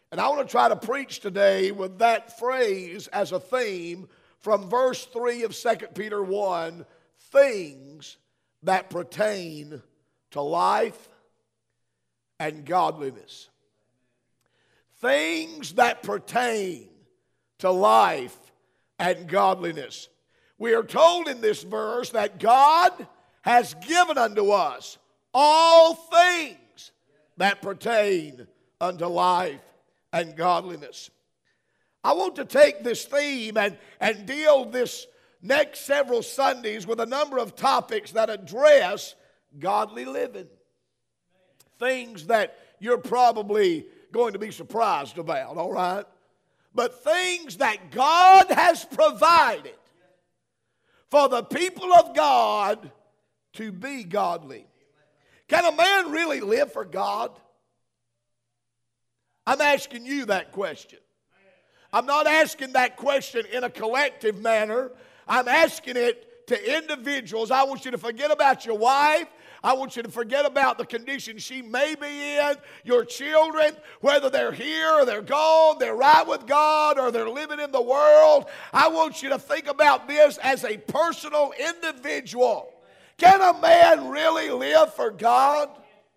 And I want to try to preach today with that phrase as a theme from verse 3 of 2 Peter 1, things that pertain to life and godliness. Things that pertain to life and godliness. We are told in this verse that God has given unto us all things that pertain unto life and godliness. I want to take this theme and deal this next several Sundays with a number of topics that address godly living. Things that you're probably going to be surprised about, all right? But things that God has provided for the people of God to be godly. Can a man really live for God? I'm asking you that question. I'm not asking that question in a collective manner. I'm asking it to individuals. I want you to forget about your wife. I want you to forget about the condition she may be in. Your children, whether they're here or they're gone, they're right with God or they're living in the world. I want you to think about this as a personal individual. Can a man really live for God?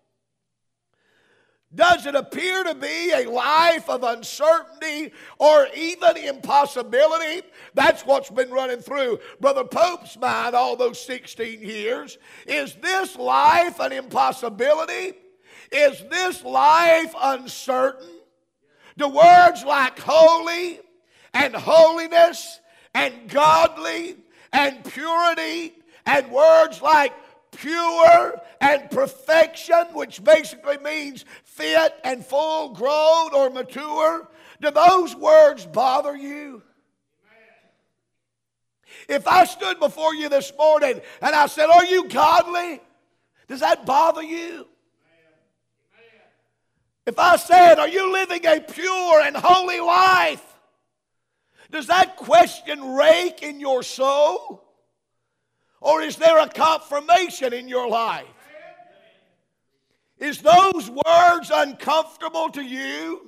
Does it appear to be a life of uncertainty or even impossibility? That's what's been running through Brother Pope's mind all those 16 years. Is this life an impossibility? Is this life uncertain? Do words like holy and holiness and godly and purity and words like pure and perfection, which basically means fit and full grown or mature, do those words bother you? If I stood before you this morning and I said, are you godly? Does that bother you? If I said, are you living a pure and holy life? Does that question rake in your soul? Or is there a confirmation in your life? Is those words uncomfortable to you?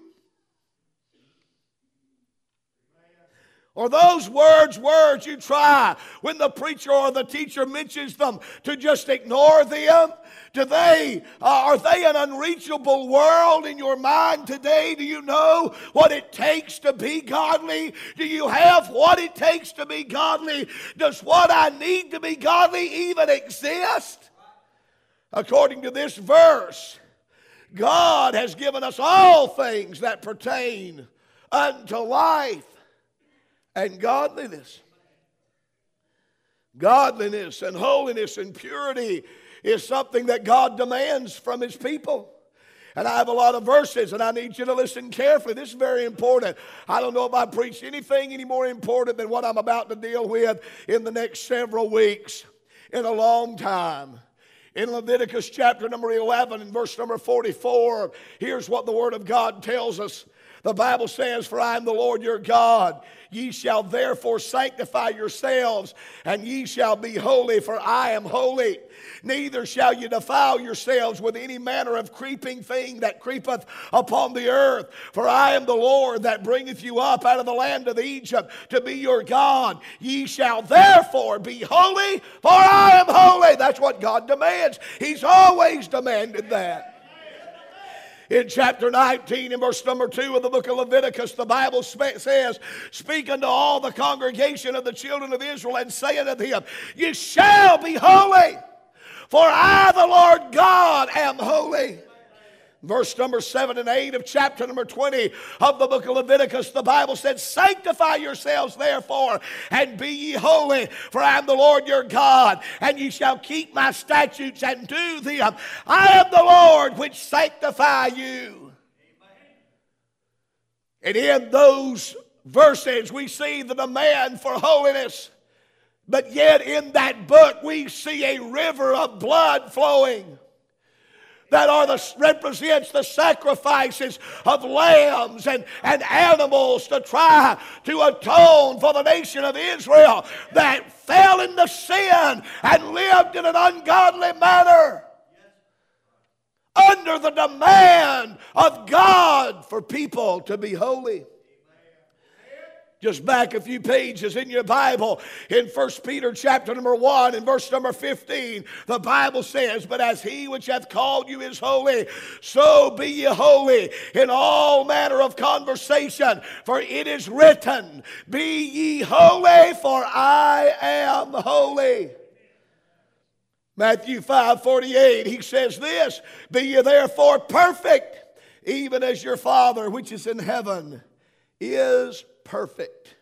Or those words you try when the preacher or the teacher mentions them to just ignore them? Are they an unreachable world in your mind today? Do you know what it takes to be godly? Do you have what it takes to be godly? Does what I need to be godly even exist? According to this verse, God has given us all things that pertain unto life and godliness. Godliness and holiness and purity is something that God demands from His people. And I have a lot of verses, and I need you to listen carefully. This is very important. I don't know if I preach anything any more important than what I'm about to deal with in the next several weeks in a long time. In Leviticus chapter number 11 and verse number 44, here's what the Word of God tells us. The Bible says, for I am the Lord your God. Ye shall therefore sanctify yourselves, and ye shall be holy, for I am holy. Neither shall ye defile yourselves with any manner of creeping thing that creepeth upon the earth. For I am the Lord that bringeth you up out of the land of Egypt to be your God. Ye shall therefore be holy, for I am holy. That's what God demands. He's always demanded that. In chapter 19 and verse number 2 of the book of Leviticus, the Bible says, speak unto all the congregation of the children of Israel and say unto them, ye shall be holy, for I, the Lord God, am holy. Verse number 7 and 8 of chapter number 20 of the book of Leviticus, the Bible said, sanctify yourselves therefore, and be ye holy, for I am the Lord your God, and ye shall keep my statutes and do them. I am the Lord which sanctify you. And in those verses we see the demand for holiness, but yet in that book we see a river of blood flowing. That represents the sacrifices of lambs and animals to try to atone for the nation of Israel that fell into sin and lived in an ungodly manner. under the demand of God for people to be holy. Just back a few pages in your Bible, in 1 Peter chapter number 1 and verse number 15, the Bible says, "But as he which hath called you is holy, so be ye holy in all manner of conversation. For it is written, Be ye holy, for I am holy." Matthew 5:48, he says this, "Be ye therefore perfect, even as your Father which is in heaven is perfect."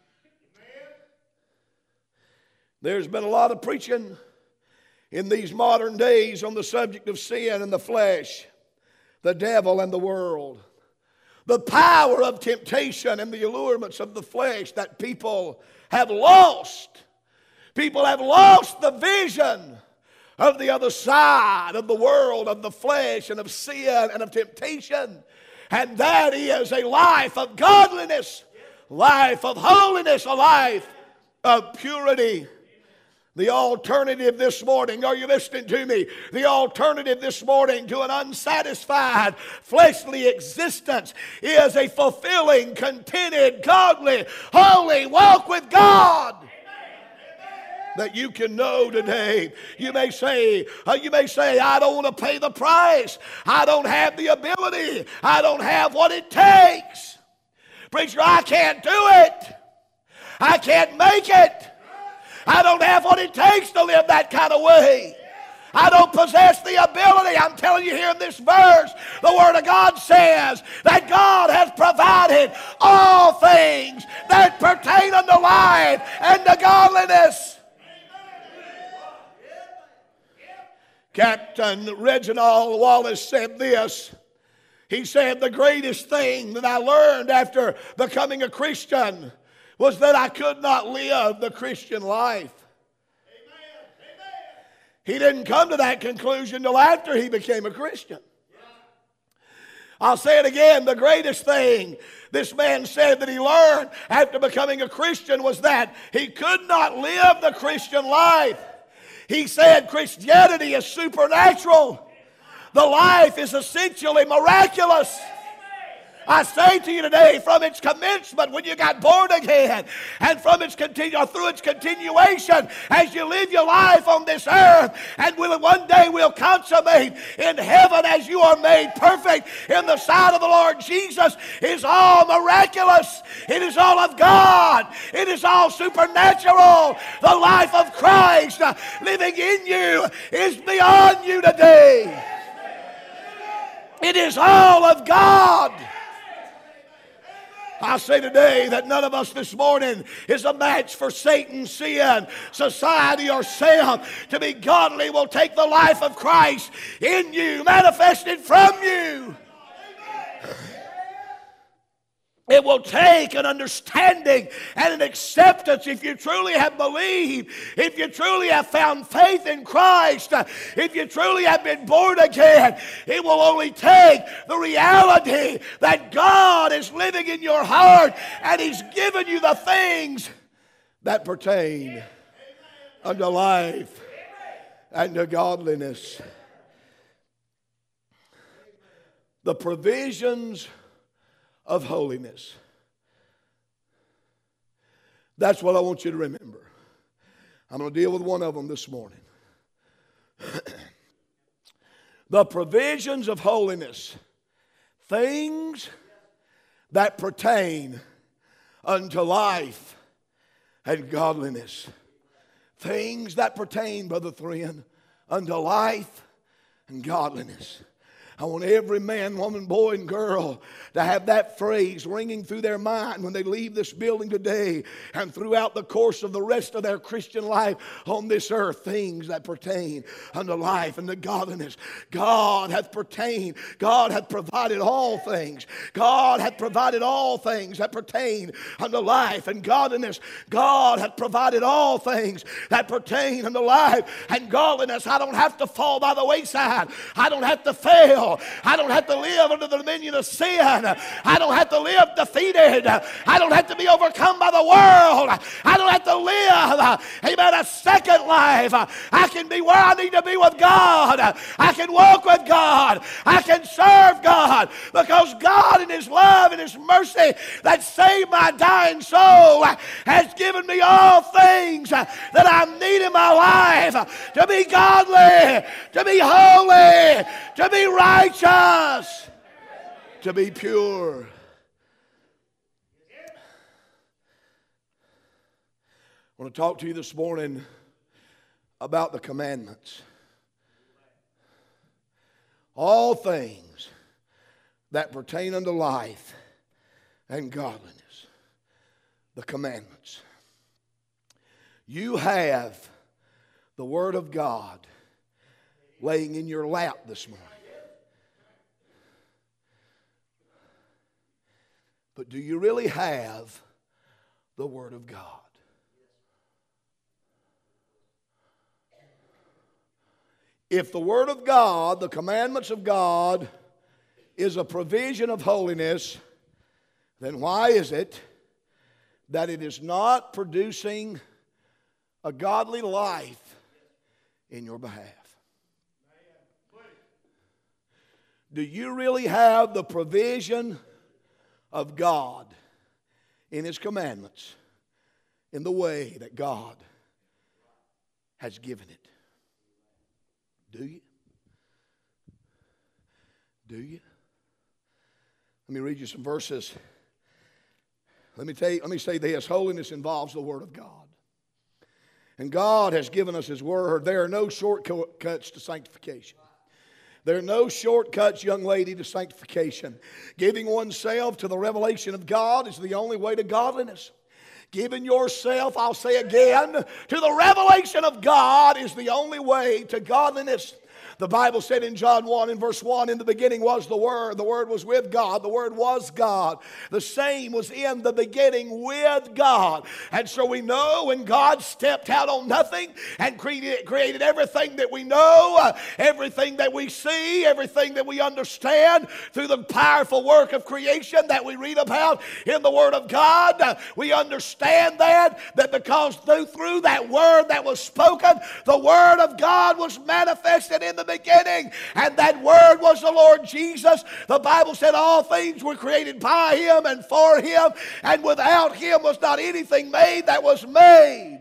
There's been a lot of preaching in these modern days on the subject of sin and the flesh, the devil and the world, the power of temptation and the allurements of the flesh that people have lost. People have lost the vision of the other side of the world, of the flesh and of sin and of temptation. And that is a life of godliness, life of holiness, a life of purity. The alternative this morning, are you listening to me? The alternative this morning to an unsatisfied fleshly existence is a fulfilling, contented, godly, holy walk with God that you can know today. You may say, I don't want to pay the price. I don't have the ability. I don't have what it takes. Preacher, I can't do it. I can't make it. I don't have what it takes to live that kind of way. I don't possess the ability. I'm telling you here in this verse, the Word of God says that God has provided all things that pertain unto life and to godliness. Captain Reginald Wallace said this. He said, "The greatest thing that I learned after becoming a Christian was that I could not live the Christian life." Amen. He didn't come to that conclusion until after he became a Christian. I'll say it again. The greatest thing this man said that he learned after becoming a Christian was that he could not live the Christian life. He said Christianity is supernatural. The life is essentially miraculous. I say to you today, from its commencement when you got born again, and from its through its continuation as you live your life on this earth, and one day will consummate in heaven as you are made perfect in the sight of the Lord Jesus, is all miraculous. It is all of God. It is all supernatural. The life of Christ living in you is beyond you today. It is all of God. I say today that none of us this morning is a match for Satan, sin, society, or self. To be godly will take the life of Christ in you, manifested from you. It will take an understanding and an acceptance if you truly have believed, if you truly have found faith in Christ, if you truly have been born again. It will only take the reality that God is living in your heart and He's given you the things that pertain unto life and to godliness. The provisions of holiness. That's what I want you to remember. I'm going to deal with one of them this morning. The provisions of holiness. Things that pertain unto life and godliness. Things that pertain, Brother Thrin, unto life and godliness. I want every man, woman, boy, and girl to have that phrase ringing through their mind when they leave this building today and throughout the course of the rest of their Christian life on this earth. Things that pertain unto life and to godliness. God hath provided all things. God hath provided all things that pertain unto life and godliness. God hath provided all things that pertain unto life and godliness. I don't have to fall by the wayside. I don't have to fail. hell. I don't have to live under the dominion of sin. I don't have to live defeated. I don't have to be overcome by the world. I don't have to live, amen, a second life. I can be where I need to be with God. I can walk with God. I can serve God because God in His love and His mercy that saved my dying soul has given me all things that I need in my life to be godly, to be holy, to be righteous, to be pure. I want to talk to you this morning about the commandments. All things that pertain unto life and godliness. The commandments. You have the Word of God laying in your lap this morning. But do you really have the Word of God? If the Word of God, the commandments of God, is a provision of holiness, then why is it that it is not producing a godly life in your behalf? Do you really have the provision of God in His commandments in the way that God has given it? Do you? Do you? Let me read you some verses. Let me say this. Holiness involves the Word of God. And God has given us His Word. There are no shortcuts to sanctification. There are no shortcuts, young lady, to sanctification. Giving oneself to the revelation of God is the only way to godliness. Giving yourself, I'll say again, to the revelation of God is the only way to godliness. The Bible said in John 1 in verse 1, in the beginning was the Word was with God, the Word was God. The same was in the beginning with God. And so we know when God stepped out on nothing and created everything that we know, everything that we see, everything that we understand through the powerful work of creation that we read about in the Word of God, we understand that because through that Word that was spoken, the Word of God was manifested in the beginning, and that Word was the Lord Jesus. The Bible said all things were created by Him and for Him, and without Him was not anything made that was made.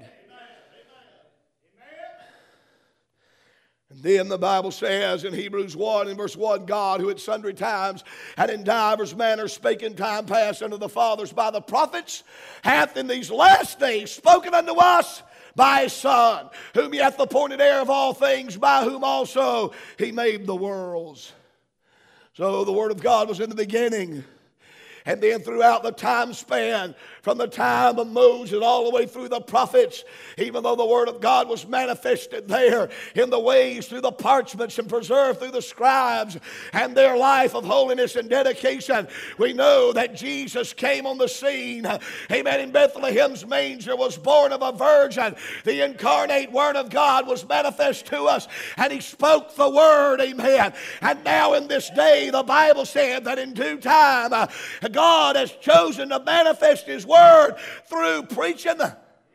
And then the Bible says in Hebrews 1 in verse 1, God, who at sundry times and in divers manners spake in time past unto the fathers by the prophets, hath in these last days spoken unto us by His Son, whom He hath appointed heir of all things, by whom also He made the worlds. So the Word of God was in the beginning. And then throughout the time span, from the time of Moses all the way through the prophets, even though the Word of God was manifested there in the ways through the parchments and preserved through the scribes and their life of holiness and dedication, we know that Jesus came on the scene. Amen. In Bethlehem's manger was born of a virgin. The incarnate Word of God was manifest to us, and He spoke the Word. Amen. And now in this day, the Bible said that in due time, God has chosen to manifest His Word through preaching. Amen.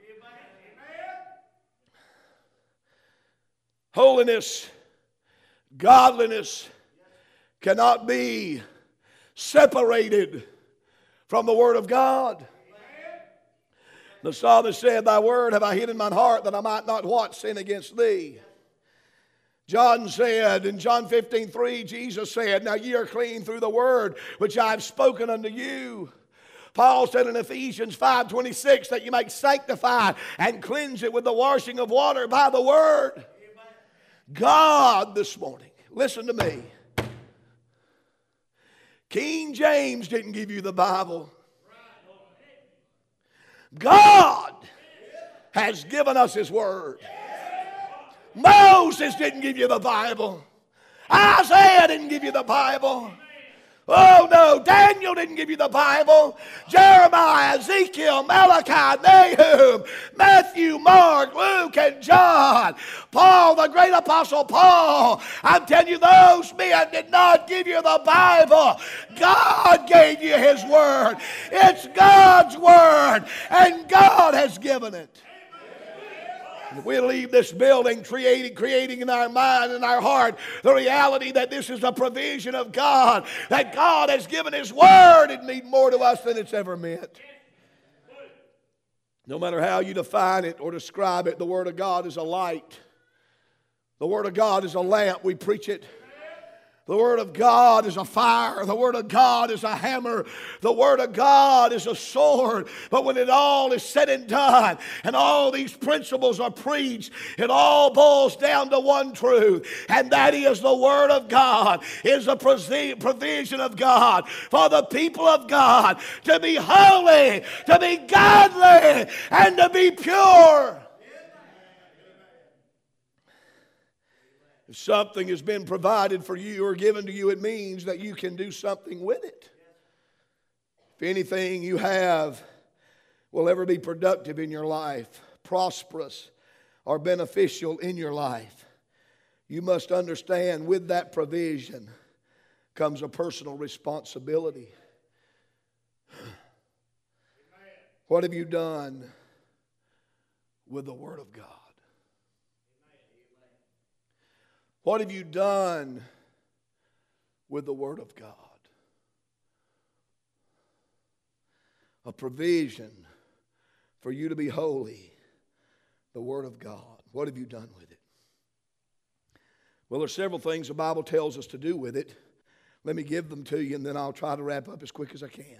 Holiness, godliness cannot be separated from the Word of God. The psalmist said, Thy Word have I hid in mine heart that I might not what? Sin against Thee. John said in John 15:3, Jesus said, Now ye are clean through the word which I have spoken unto you. Paul said in Ephesians 5:26 that you might sanctify and cleanse it with the washing of water by the word. Amen. God this morning, listen to me. King James didn't give you the Bible. God has given us His Word. Moses didn't give you the Bible. Isaiah didn't give you the Bible. Oh no, Daniel didn't give you the Bible. Jeremiah, Ezekiel, Malachi, Nahum, Matthew, Mark, Luke, and John. Paul, the great apostle Paul. I'm telling you, those men did not give you the Bible. God gave you His Word. It's God's Word, and God has given it. If we leave this building creating in our mind and our heart the reality that this is a provision of God, that God has given His Word, it means more to us than it's ever meant. No matter how you define it or describe it, the Word of God is a light. The Word of God is a lamp. We preach it. The Word of God is a fire. The Word of God is a hammer. The Word of God is a sword. But when it all is said and done, and all these principles are preached, it all boils down to one truth, and that is the Word of God is a provision of God for the people of God to be holy, to be godly, and to be pure. If something has been provided for you or given to you, it means that you can do something with it. If anything you have will ever be productive in your life, prosperous or beneficial in your life, you must understand with that provision comes a personal responsibility. What have you done with the Word of God? What have you done with the Word of God? A provision for you to be holy, the Word of God. What have you done with it? Well, there's several things the Bible tells us to do with it. Let me give them to you, and then I'll try to wrap up as quick as I can.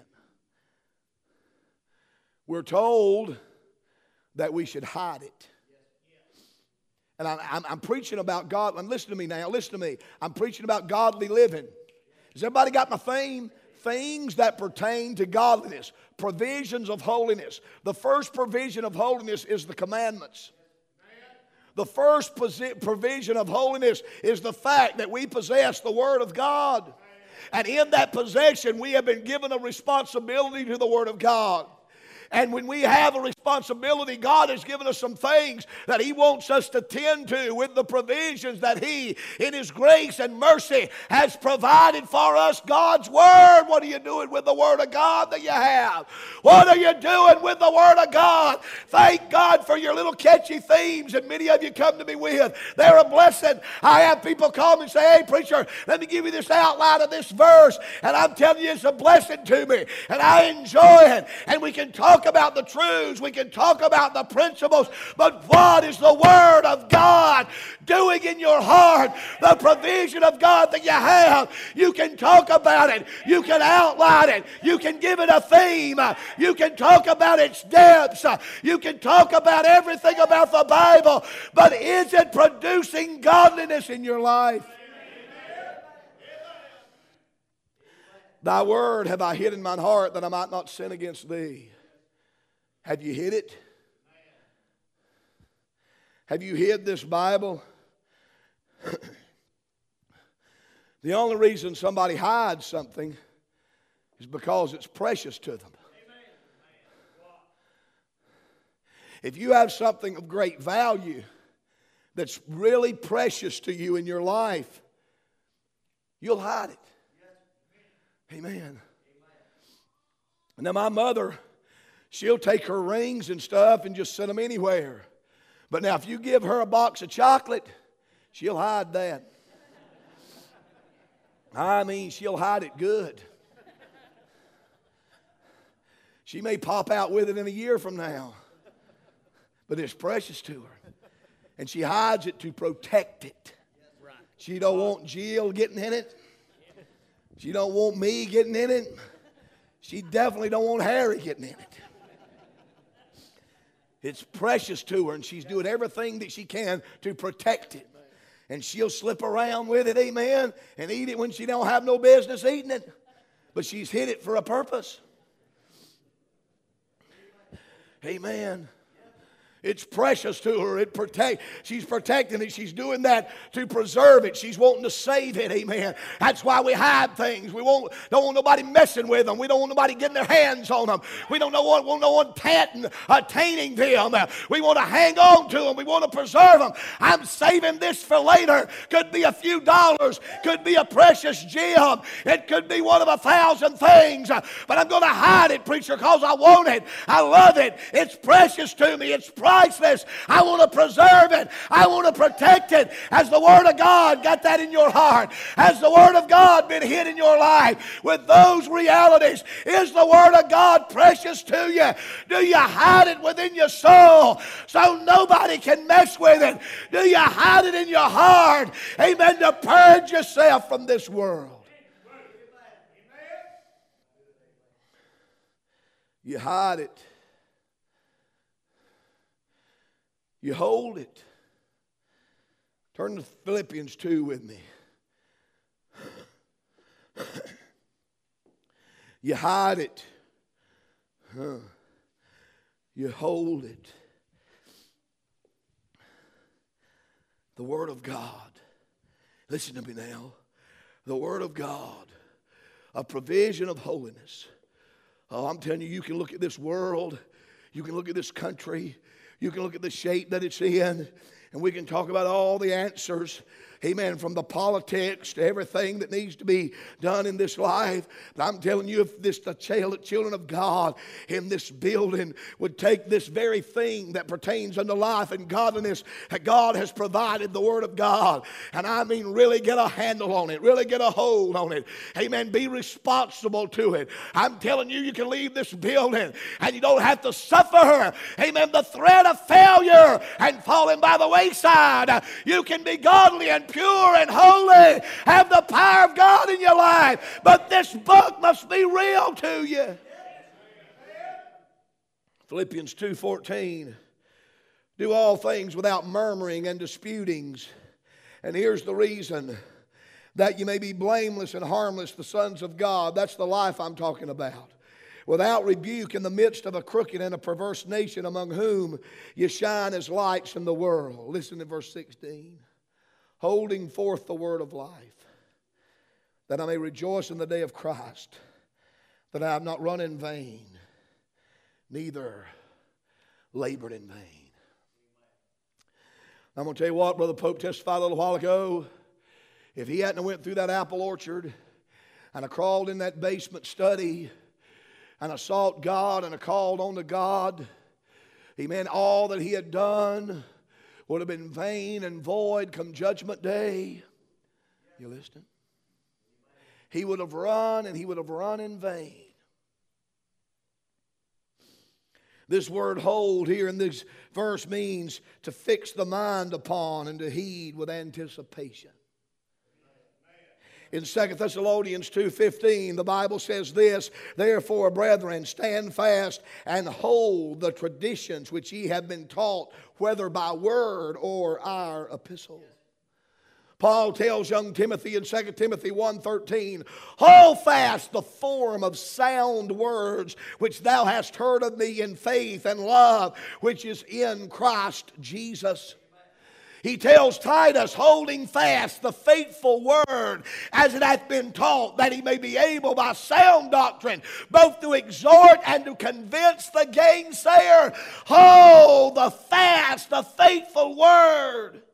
We're told that we should hide it. And I'm preaching about God. And listen to me now. Listen to me. I'm preaching about godly living. Has everybody got my theme? Things that pertain to godliness. Provisions of holiness. The first provision of holiness is the commandments. The first provision of holiness is the fact that we possess the Word of God. And in that possession, we have been given a responsibility to the Word of God. And when we have a responsibility, God has given us some things that He wants us to tend to with the provisions that He, in His grace and mercy, has provided for us. God's Word. What are you doing with the Word of God that you have? What are you doing with the Word of God? Thank God for your little catchy themes that many of you come to me with. They're a blessing. I have people call me and say, "Hey, preacher, let me give you this outline of this verse." And I'm telling you, it's a blessing to me. And I enjoy it. And we can talk about the truths, we can talk about the principles, but what is the Word of God doing in your heart? The provision of God that you have, you can talk about it, you can outline it, you can give it a theme, you can talk about its depths, you can talk about everything about the Bible, but is it producing godliness in your life? Thy word have I hid in mine heart that I might not sin against thee. Have you hid it? Have you hid this Bible? The only reason somebody hides something is because it's precious to them. If you have something of great value that's really precious to you in your life, you'll hide it. Amen. Now my mother, she'll take her rings and stuff and just send them anywhere. But now if you give her a box of chocolate, she'll hide that. I mean, she'll hide it good. She may pop out with it in a year from now. But it's precious to her. And she hides it to protect it. She don't want Jill getting in it. She don't want me getting in it. She definitely don't want Harry getting in it. It's precious to her, and she's doing everything that she can to protect it. And she'll slip around with it, amen, and eat it when she don't have no business eating it. But she's hid it for a purpose. Amen. It's precious to her. She's protecting it. She's doing that to preserve it. She's wanting to save it. Amen. That's why we hide things. We don't want nobody messing with them. We don't want nobody getting their hands on them. We don't want no one attaining them. We want to hang on to them. We want to preserve them. I'm saving this for later. Could be a few dollars. Could be a precious gem. It could be one of 1,000 things. But I'm going to hide it, preacher, because I want it. I love it. It's precious to me. It's priceless. I want to preserve it. I want to protect it. Has the Word of God got that in your heart? Has the Word of God been hid in your life with those realities? Is the Word of God precious to you? Do you hide it within your soul so nobody can mess with it? Do you hide it in your heart? Amen. To purge yourself from this world. You hide it. You hold it. Turn to Philippians 2 with me. You hide it. You hold it. The Word of God. Listen to me now. The Word of God. A provision of holiness. Oh, I'm telling you, you can look at this world. You can look at this country. You can look at the shape that it's in, and we can talk about all the answers. Amen. From the politics to everything that needs to be done in this life. But I'm telling you, if the children of God in this building would take this very thing that pertains unto life and godliness that God has provided, the Word of God, and I mean really get a handle on it, really get a hold on it. Amen. Be responsible to it. I'm telling you, you can leave this building and you don't have to suffer. Amen. The threat of failure and falling by the wayside. You can be godly and pure and holy, have the power of God in your life, but this book must be real to you. Philippians 2:14, do all things without murmuring and disputings. And here's the reason, that you may be blameless and harmless, the sons of God. That's the life I'm talking about. Without rebuke in the midst of a crooked and a perverse nation, among whom you shine as lights in the world. Listen to verse 16. Holding forth the word of life, that I may rejoice in the day of Christ, that I have not run in vain, neither labored in vain. I'm going to tell you what, Brother Pope testified a little while ago. If he hadn't went through that apple orchard and I crawled in that basement study and I sought God and I called on to God, amen, all that he had done would have been vain and void come judgment day. You listening? He would have run, and he would have run in vain. This word hold here in this verse means to fix the mind upon and to heed with anticipation. In 2 Thessalonians 2:15, the Bible says this, therefore, brethren, stand fast and hold the traditions which ye have been taught, whether by word or our epistle. Paul tells young Timothy in 2 Timothy 1:13, hold fast the form of sound words which thou hast heard of me in faith and love which is in Christ Jesus. He tells Titus, holding fast the faithful word as it hath been taught, that he may be able by sound doctrine both to exhort and to convince the gainsayer. Hold the fast, the faithful word.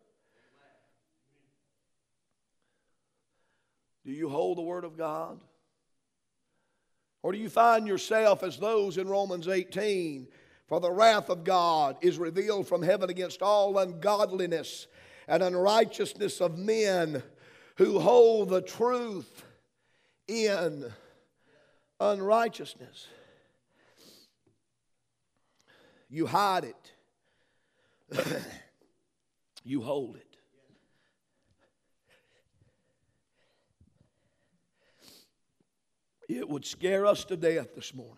Do you hold the word of God? Or do you find yourself as those in Romans 18? For the wrath of God is revealed from heaven against all ungodliness and unrighteousness of men who hold the truth in unrighteousness. You hide it. You hold it. It would scare us to death this morning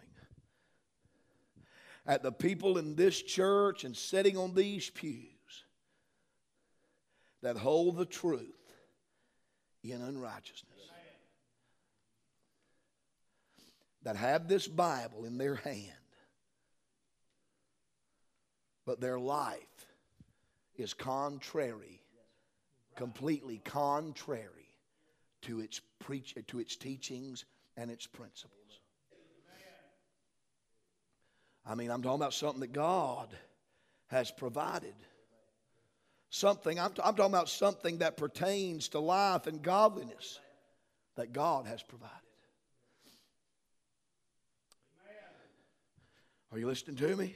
at the people in this church and sitting on these pews that hold the truth in unrighteousness, that have this Bible in their hand but their life is contrary, completely contrary to its teachings and its principles. I mean, I'm talking about something that God has provided. I'm talking about something that pertains to life and godliness that God has provided. Are you listening to me?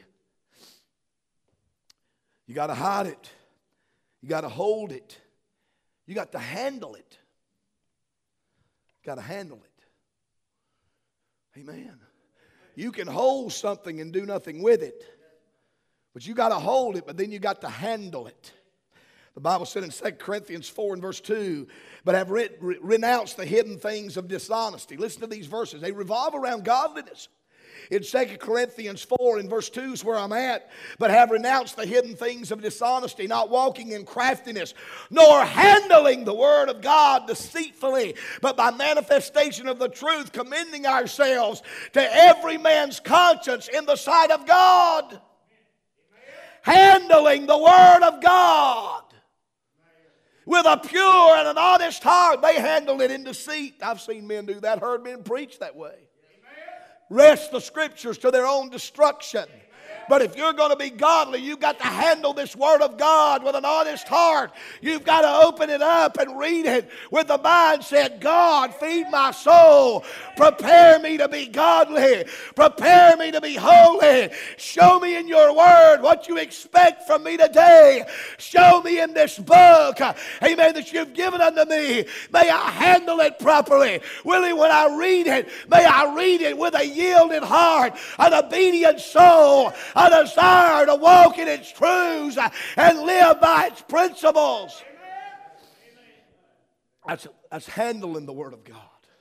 You got to hide it. You got to hold it. You got to handle it. You got to handle it. Amen. You can hold something and do nothing with it. But you got to hold it, but then you got to handle it. The Bible said in 2 Corinthians 4 and verse 2, but have renounced the hidden things of dishonesty. Listen to these verses. They revolve around godliness. In 2 Corinthians 4 and verse 2 is where I'm at. But have renounced the hidden things of dishonesty, not walking in craftiness, nor handling the word of God deceitfully, but by manifestation of the truth, commending ourselves to every man's conscience in the sight of God. Amen. Handling the word of God. With a pure and an honest heart. They handled it in deceit. I've seen men do that, heard men preach that way. Wrest the scriptures to their own destruction. But if you're going to be godly, you've got to handle this word of God with an honest heart. You've got to open it up and read it with the mindset, God, feed my soul. Prepare me to be godly. Prepare me to be holy. Show me in your word what you expect from me today. Show me in this book, amen, that you've given unto me. May I handle it properly. Willie, when I read it, may I read it with a yielded heart, an obedient soul, a desire to walk in its truths and live by its principles. That's handling the Word of God.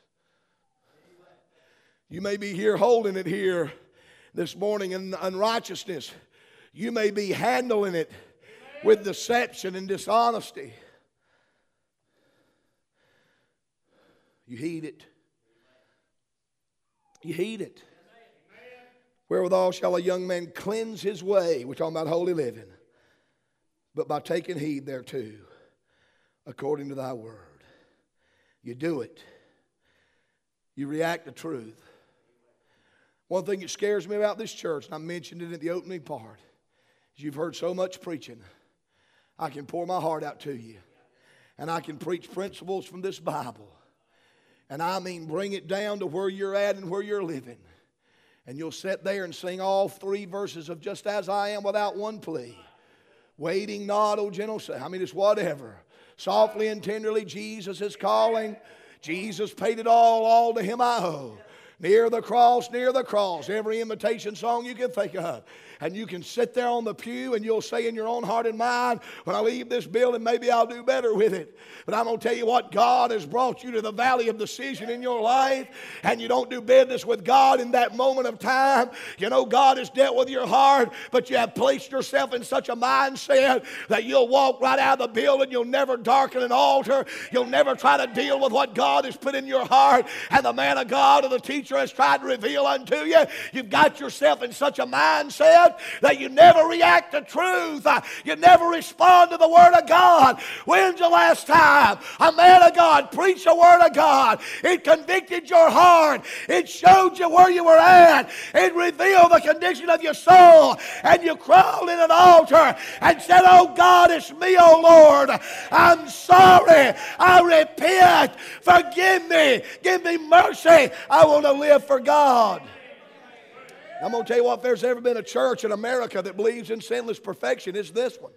You may be here holding it here this morning in unrighteousness. You may be handling it with deception and dishonesty. You heed it. You heed it. Wherewithal shall a young man cleanse his way. We're talking about holy living. But by taking heed thereto, according to thy word. You do it. You react to truth. One thing that scares me about this church, and I mentioned it in the opening part, is you've heard so much preaching. I can pour my heart out to you. And I can preach principles from this Bible. And I mean bring it down to where you're at and where you're living. And you'll sit there and sing all 3 verses of Just As I Am without one plea. Waiting not, O gentle Savior. I mean, it's whatever. Softly and tenderly, Jesus is calling. Jesus paid it all to Him I owe. Near the cross, every invitation song you can think of. And you can sit there on the pew and you'll say in your own heart and mind, when I leave this building, maybe I'll do better with it. But I'm going to tell you what, God has brought you to the valley of decision in your life, and you don't do business with God in that moment of time. You know, God has dealt with your heart, but you have placed yourself in such a mindset that you'll walk right out of the building. You'll never darken an altar. You'll never try to deal with what God has put in your heart and the man of God or the teacher has tried to reveal unto you. You've got yourself in such a mindset that you never react to truth. You never respond to the Word of God. When's the last time a man of God preached the Word of God? It convicted your heart. It showed you where you were at. It revealed the condition of your soul. And you crawled in an altar and said, oh God, it's me, oh Lord. I'm sorry. I repent. Forgive me. Give me mercy. I want to live for God. I'm going to tell you what, if there's ever been a church in America that believes in sinless perfection, it's this one.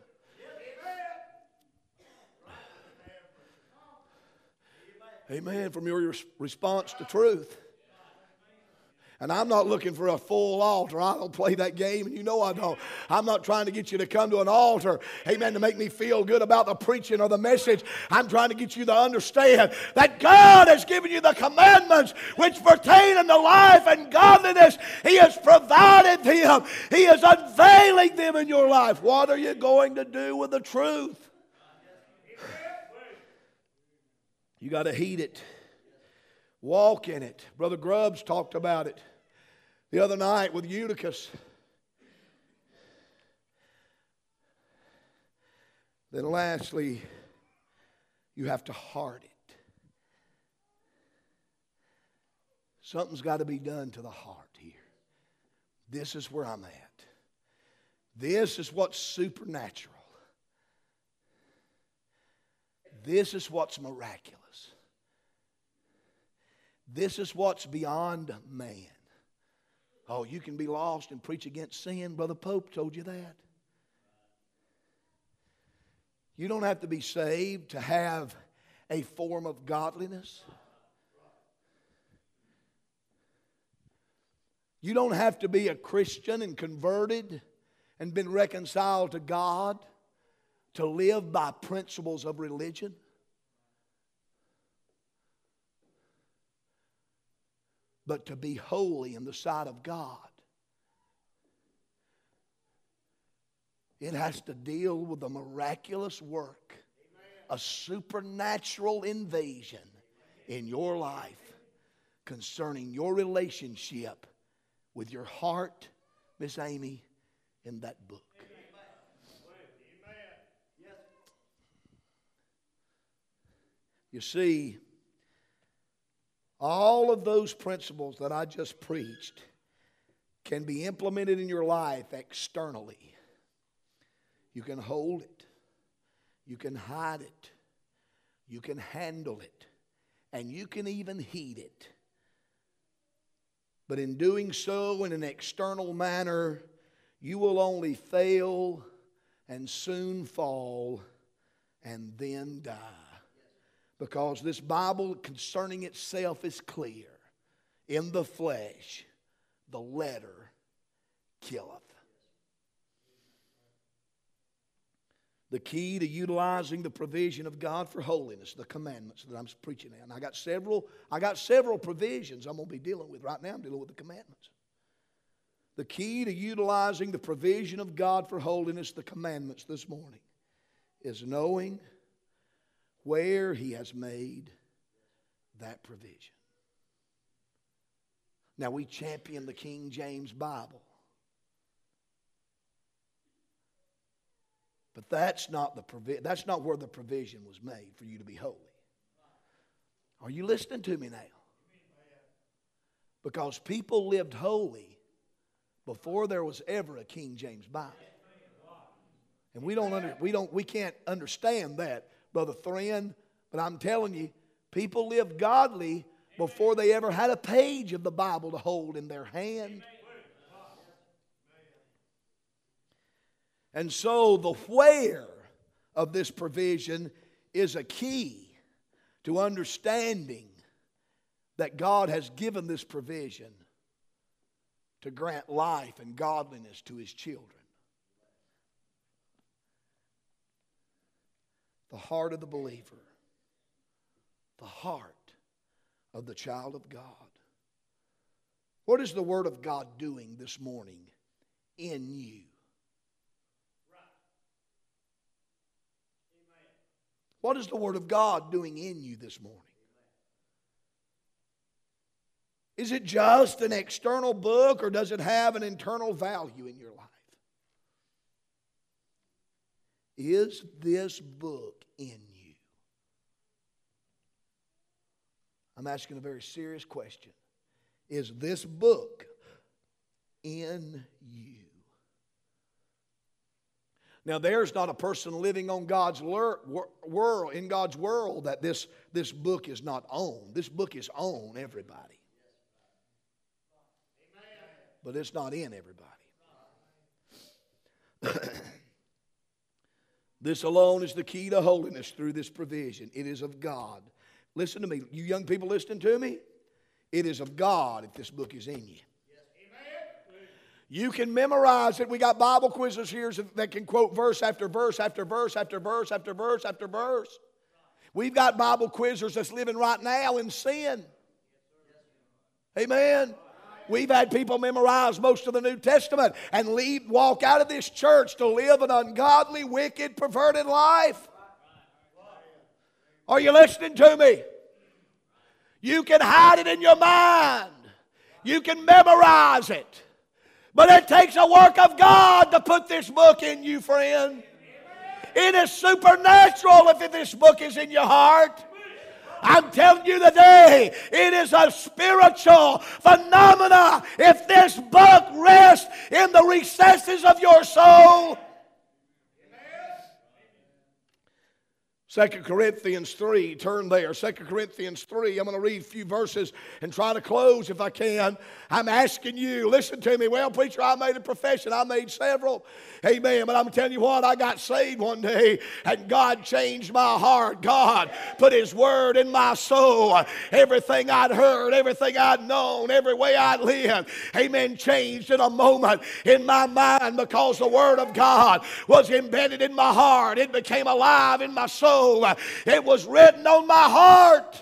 Amen. From your response to truth. And I'm not looking for a full altar. I don't play that game, and you know I don't. I'm not trying to get you to come to an altar, amen, to make me feel good about the preaching or the message. I'm trying to get you to understand that God has given you the commandments which pertain unto life and godliness. He has provided them. He is unveiling them in your life. What are you going to do with the truth? You got to heed it. Walk in it. Brother Grubbs talked about it the other night with Eutychus. Then lastly, you have to heart it. Something's got to be done to the heart here. This is where I'm at. This is what's supernatural. This is what's miraculous. This is what's beyond man. Oh, you can be lost and preach against sin. Brother Pope told you that. You don't have to be saved to have a form of godliness. You don't have to be a Christian and converted and been reconciled to God to live by principles of religion. But to be holy in the sight of God, it has to deal with a miraculous work, a supernatural invasion in your life concerning your relationship with your heart, Miss Amy, in that book. You see, all of those principles that I just preached can be implemented in your life externally. You can hold it. You can hide it. You can handle it. And you can even heed it. But in doing so in an external manner, you will only fail and soon fall and then die. Because this Bible concerning itself is clear. In the flesh, the letter killeth. The key to utilizing the provision of God for holiness, the commandments that I'm preaching now. And I got several provisions I'm going to be dealing with. Right now I'm dealing with the commandments. The key to utilizing the provision of God for holiness, the commandments this morning, is knowing where He has made that provision. Now we champion the King James Bible. But that's not where the provision was made for you to be holy. Are you listening to me now? Because people lived holy before there was ever a King James Bible. And we can't understand that, Brother Thren, but I'm telling you, people lived godly before they ever had a page of the Bible to hold in their hand. And so the where of this provision is a key to understanding that God has given this provision to grant life and godliness to His children. The heart of the believer, the heart of the child of God. What is the Word of God doing this morning in you? What is the Word of God doing in you this morning? Is it just an external book, or does it have an internal value in your life? Is this book in you? I'm asking a very serious question. Is this book in you? Now, there's not a person living on God's world, in God's world, that this book is not on. This book is on everybody. But it's not in everybody. This alone is the key to holiness through this provision. It is of God. Listen to me. You young people listening to me? It is of God if this book is in you. You can memorize it. We got Bible quizzes here that can quote verse after verse after verse after verse after verse after verse. We've got Bible quizzers that's living right now in sin. Amen. We've had people memorize most of the New Testament and walk out of this church to live an ungodly, wicked, perverted life. Are you listening to me? You can hide it in your mind. You can memorize it. But it takes a work of God to put this book in you, friend. It is supernatural if this book is in your heart. I'm telling you today, it is a spiritual phenomena if this book rests in the recesses of your soul. 2 Corinthians 3, turn there. 2 Corinthians 3, I'm going to read a few verses and try to close if I can. I'm asking you, listen to me. Well, preacher, I made a profession. I made several. Amen. But I'm telling you what, I got saved one day and God changed my heart. God put His Word in my soul. Everything I'd heard, everything I'd known, every way I'd lived, amen, changed in a moment in my mind because the Word of God was embedded in my heart. It became alive in my soul. It was written on my heart.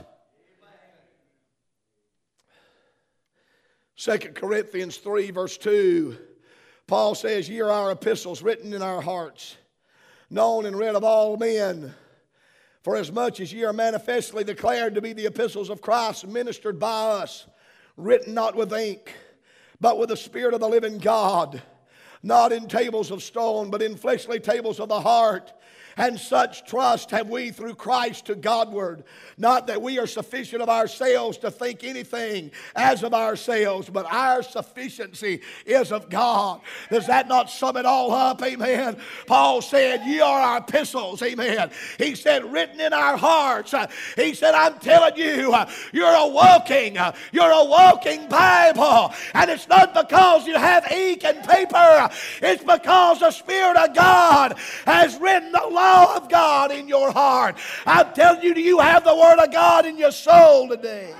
2 Corinthians 3 verse 2, Paul says, "Ye are our epistles written in our hearts, known and read of all men. For as much as ye are manifestly declared to be the epistles of Christ, ministered by us, written not with ink, but with the Spirit of the living God, not in tables of stone, but in fleshly tables of the heart. And such trust have we through Christ to Godward. Not that we are sufficient of ourselves to think anything as of ourselves, but our sufficiency is of God." Does that not sum it all up? Amen. Paul said, "Ye are our epistles." Amen. He said, written in our hearts. He said, I'm telling you, you're a walking Bible. And it's not because you have ink and paper. It's because the Spirit of God has written the law of God in your heart. I'm telling you, do you have the Word of God in your soul today?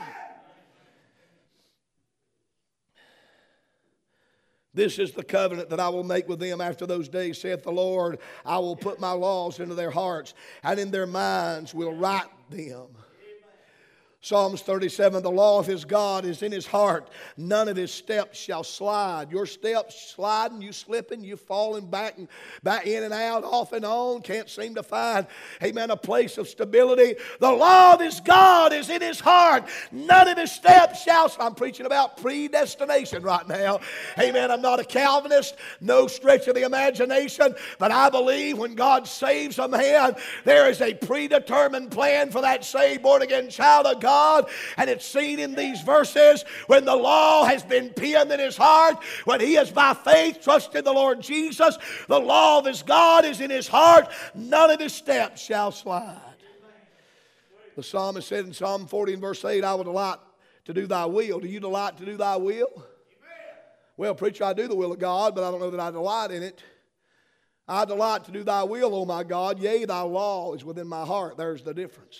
"This is the covenant that I will make with them after those days, saith the Lord. I will put my laws into their hearts, and in their minds will write them." Psalms 37, "The law of his God is in his heart. None of his steps shall slide." Your steps sliding, you slipping, you falling back in and out, off and on. Can't seem to find, amen, a place of stability. The law of his God is in his heart. None of his steps shall. I'm preaching about predestination right now. Amen. I'm not a Calvinist, no stretch of the imagination, but I believe when God saves a man, there is a predetermined plan for that saved, born-again child of God. And it's seen in these verses when the law has been penned in his heart, when he has by faith trusted the Lord Jesus. The law of his God is in his heart. None of his steps shall slide. The psalmist said in Psalm 40 and verse 8, "I will delight to do thy will." Do you delight to do thy will? Well, preacher, I do the will of God, but I don't know that I delight in it. "I delight to do thy will, O my God. Yea, thy law is within my heart." There's the difference.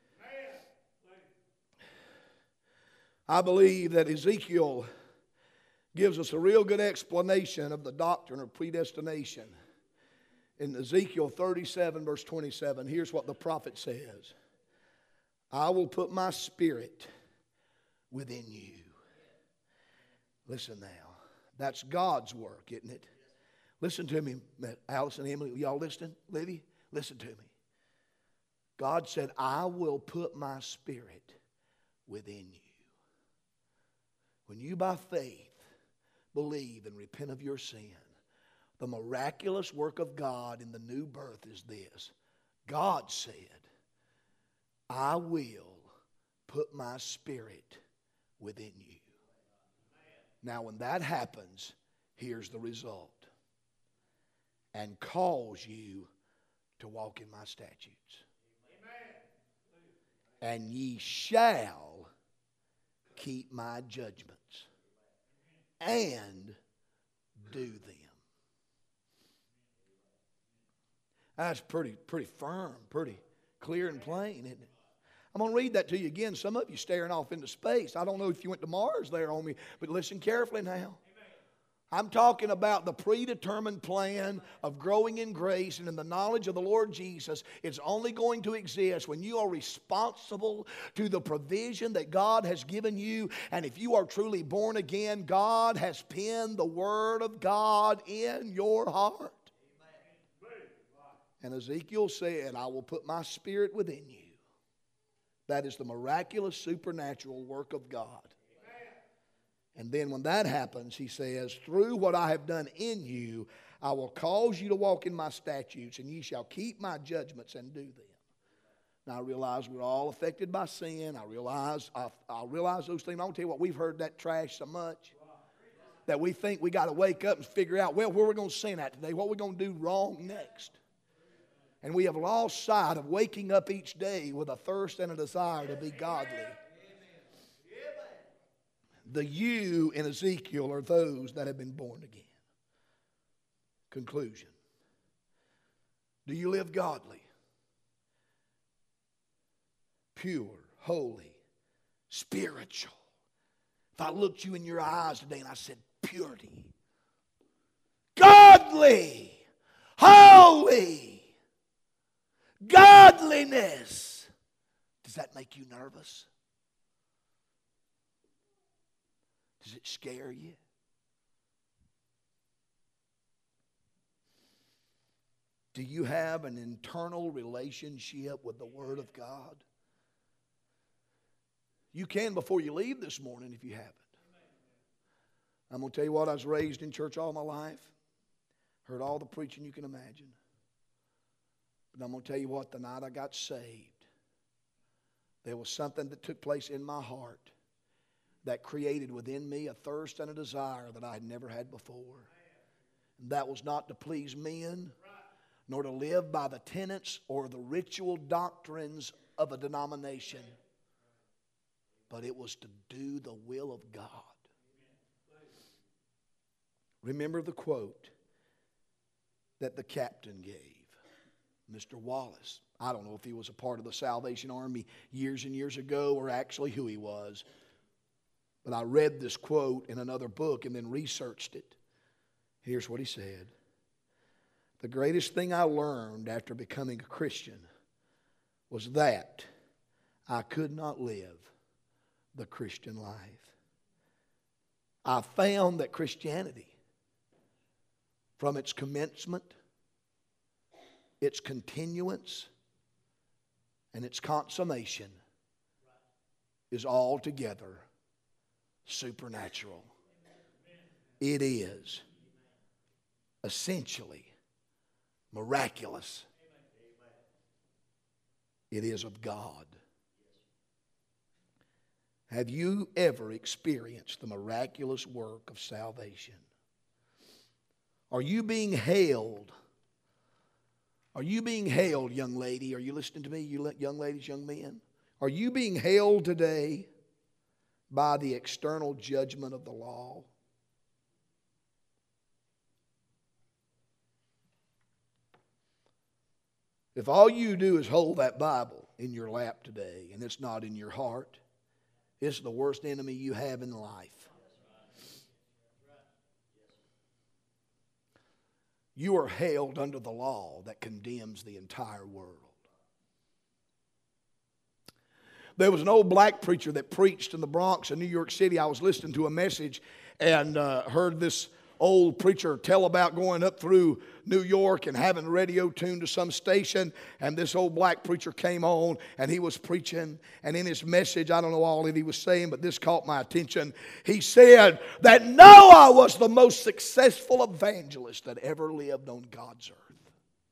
I believe that Ezekiel gives us a real good explanation of the doctrine of predestination. In Ezekiel 37 verse 27, here's what the prophet says. "I will put my spirit within you." Listen now. That's God's work, isn't it? Listen to me, Alice and Emily. Y'all listening? Livy, listen to me. God said, "I will put my spirit within you." When you by faith believe and repent of your sin, the miraculous work of God in the new birth is this. God said, "I will put my spirit within you." Now when that happens, here's the result. "And cause you to walk in my statutes. And ye shall keep my judgments and do them." That's pretty firm, pretty clear and plain, isn't it? I'm going to read that to you again. Some of you staring off into space. I don't know if you went to Mars there on me, but listen carefully now. I'm talking about the predetermined plan of growing in grace and in the knowledge of the Lord Jesus. It's only going to exist when you are responsible to the provision that God has given you. And if you are truly born again, God has penned the Word of God in your heart. And Ezekiel said, "I will put my spirit within you." That is the miraculous supernatural work of God. And then when that happens, he says, "Through what I have done in you, I will cause you to walk in my statutes, and ye shall keep my judgments and do them. Now I realize we're all affected by sin. I realize those things. I'll tell you what, we've heard that trash so much that we think we got to wake up and figure out, well, where we're going to sin at today, what we're going to do wrong next. And we have lost sight of waking up each day with a thirst and a desire to be godly. The you in Ezekiel are those that have been born again. Conclusion. Do you live godly? Pure, holy, spiritual. If I looked you in your eyes today and I said purity, godly, holy, godliness, does that make you nervous? Does it scare you? Do you have an internal relationship with the Word of God? You can before you leave this morning if you haven't. I'm going to tell you what, I was raised in church all my life. Heard all the preaching you can imagine. But I'm going to tell you what, the night I got saved, there was something that took place in my heart that created within me a thirst and a desire that I had never had before. And that was not to please men, nor to live by the tenets or the ritual doctrines of a denomination, but it was to do the will of God. Remember the quote that the captain gave, Mr. Wallace. I don't know if he was a part of the Salvation Army years and years ago or actually who he was, but I read this quote in another book and then researched it. Here's what he said. The greatest thing I learned after becoming a Christian was that I could not live the Christian life. I found that Christianity, from its commencement, its continuance, and its consummation, is altogether supernatural. It is essentially miraculous. It is of God. Have you ever experienced the miraculous work of salvation? Are you being held? Are you being held, young lady? Are you listening to me, you young ladies, young men? Are you being held today by the external judgment of the law? If all you do is hold that Bible in your lap today and it's not in your heart, it's the worst enemy you have in life. You are held under the law that condemns the entire world. There was an old black preacher that preached in the Bronx in New York City. I was listening to a message and heard this old preacher tell about going up through New York and having a radio tuned to some station, and this old black preacher came on and he was preaching, and in his message, I don't know all that he was saying, but this caught my attention. He said that Noah was the most successful evangelist that ever lived on God's earth.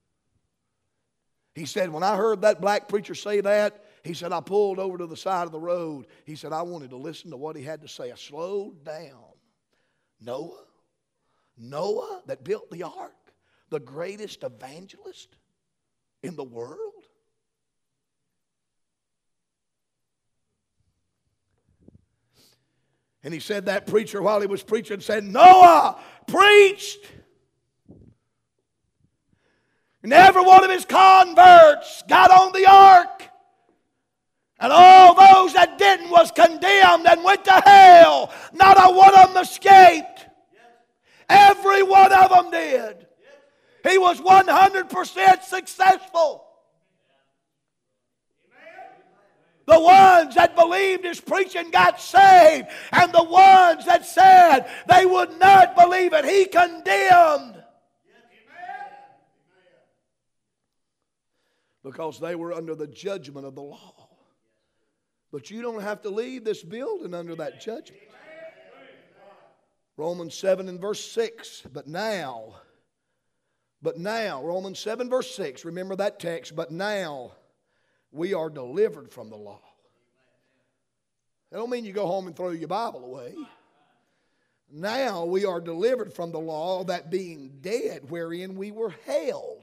He said, when I heard that black preacher say that, he said, I pulled over to the side of the road. He said, I wanted to listen to what he had to say. I slowed down. Noah that built the ark, the greatest evangelist in the world. And he said that preacher, while he was preaching, said, Noah preached. And every one of his converts got on the ark. And all those that didn't was condemned and went to hell. Not a one of them escaped. Every one of them did. He was 100% successful. The ones that believed his preaching got saved, and the ones that said they would not believe it, he condemned. Because they were under the judgment of the law. But you don't have to leave this building under that judgment. Romans 7 and verse 6, but now But now, Romans 7 verse 6, remember that text, but now we are delivered from the law. That don't mean you go home and throw your Bible away. Now we are delivered from the law, that being dead wherein we were held.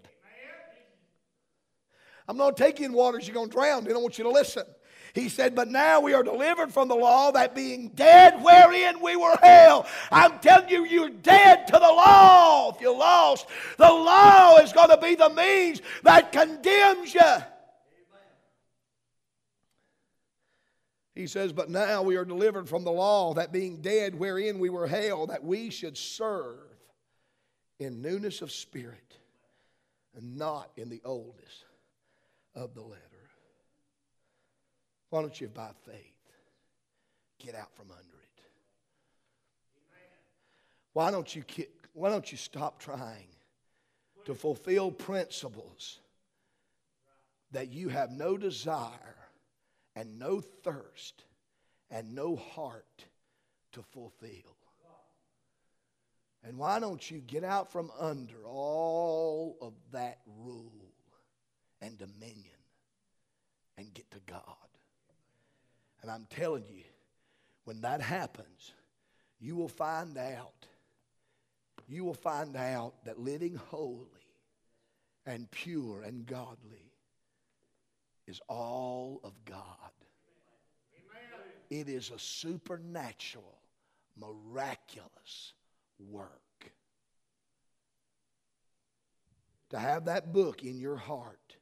I'm going to take you in waters you're going to drown. I want you to listen. He said, but now we are delivered from the law, that being dead wherein we were held. I'm telling you, you're dead to the law. If you're lost, the law is going to be the means that condemns you. He says, but now we are delivered from the law, that being dead wherein we were held, that we should serve in newness of spirit and not in the oldness of the letter. Why don't you, by faith, get out from under it? Why don't you stop trying to fulfill principles that you have no desire and no thirst and no heart to fulfill? And why don't you get out from under all of that rule and dominion and get to God? And I'm telling you, when that happens, you will find out that living holy and pure and godly is all of God. It is a supernatural, miraculous work. To have that book in your heart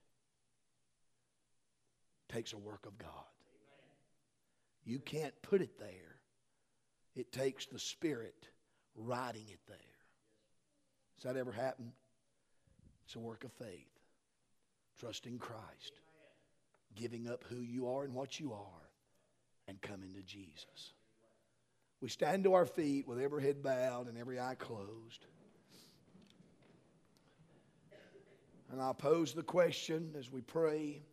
takes a work of God. You can't put it there. It takes the Spirit writing it there. Has that ever happened? It's a work of faith. Trusting Christ. Giving up who you are and what you are. And coming to Jesus. We stand to our feet with every head bowed and every eye closed. And I'll pose the question as we pray.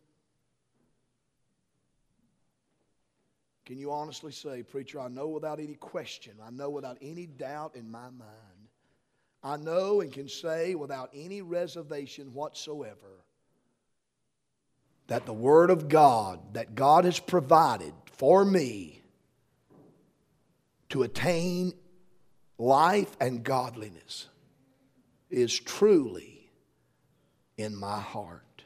Can you honestly say, preacher, I know without any question, I know without any doubt in my mind, I know and can say without any reservation whatsoever that the Word of God that God has provided for me to attain life and godliness is truly in my heart.